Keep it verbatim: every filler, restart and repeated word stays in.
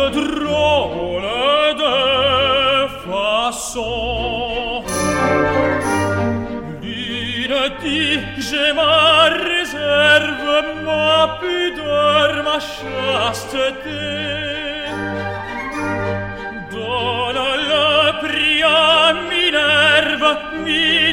drôle de façon. L'une dit, j'ai ma réserve, ma pudeur, ma chasteté. Donne le prix à Minerve, Minerve,